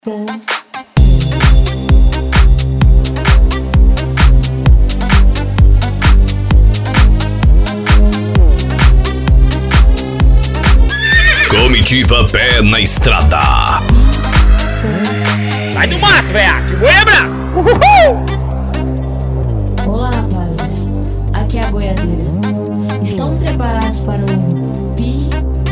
Comitiva Pé na Estrada. Vai no mato, velho! Boiabra! Olá, rapazes. Aqui é a boiadeira. Estão preparados para o pi?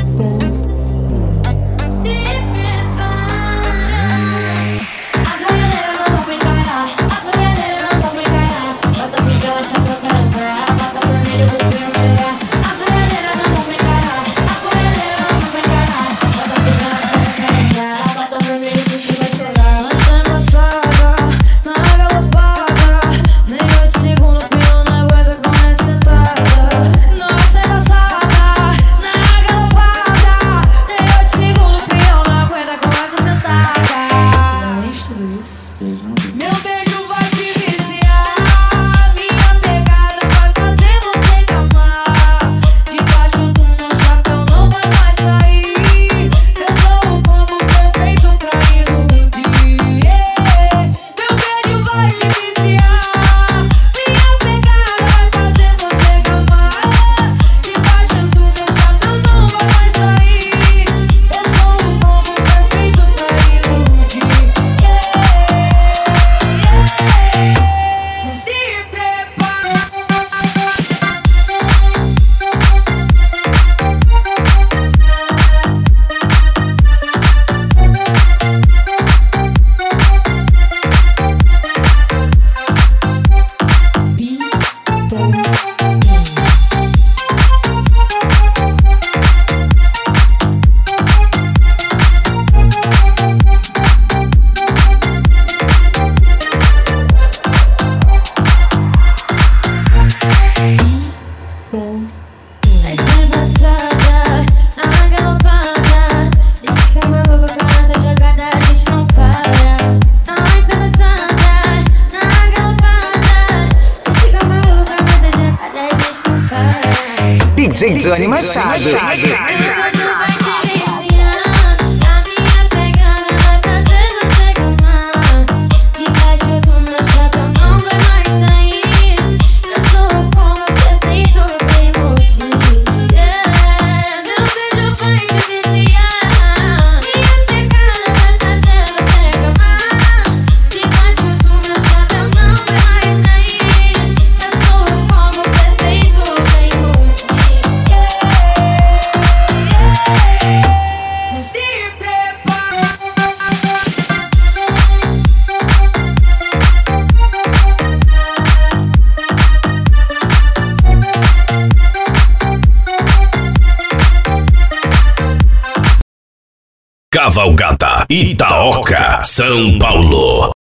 Se prepara. As boiadeiras não vão encarar. As boiadeiras não vão encarar. Bota brincar, chapéu, caramba. Bota vermelho, os meus chegar. As boiadeiras não vão encarar. As boiadeiras não vão encarar. Bota brincar, chapéu, caramba. Bota vermelho, os meus vai chegar. Lança moçada, na galopada. Nem 8 segundos, pelo na aguenta com essa sentada. Nossa, é passada, na galopada. Nem 8 segundos, pelo na aguenta com essa sentada. Além de tudo isso, meu beijo vai te viciar. Minha pegada vai fazer você calmar. Debaixo do meu chapéu não vai mais sair. Eu sou o combo perfeito pra iludir. Meu beijo vai te viciar. Minha pegada vai fazer você calmar. Debaixo do meu chapéu não vai mais sair. Eu sou o combo perfeito pra iludir. Não se prepara. Vai ser passada, na galopada. Se fica maluco com essa jogada, a gente não para. Vai ser passada, na galopada. Se fica maluco com essa jogada, a gente não para. DJ Johnny Machado. Meu beijo vai te viciar. A minha pegada vai fazer você calmar. Debaixo do meu chapéu não vai mais sair. Eu sou o combo perfeito pra iludir. Meu beijo vai te viciar. Minha pegada vai fazer você calmar. Debaixo do meu chapéu não vai mais sair. Eu sou o combo perfeito pra iludir. Não se prepara. Cavalgada Itaoca, São Paulo.